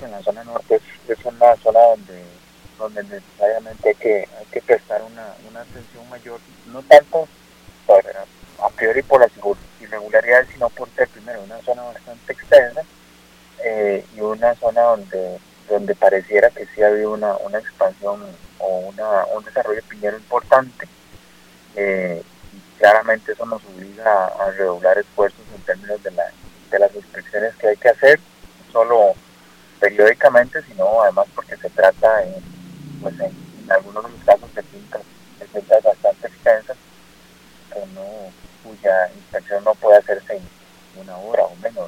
que en la zona norte es una zona donde necesariamente hay que prestar una atención mayor, no tanto para, a priori por las irregularidades, sino por ser primero una zona bastante extensa y una zona donde pareciera que sí ha habido una expansión o un desarrollo piñero importante. Y claramente eso nos obliga a redoblar esfuerzos en términos de las inspecciones que hay que hacer, no solo periódicamente, sino además porque se trata pues en algunos de los casos de fincas bastante extensas que no, cuya inspección no puede hacerse en una hora o menos,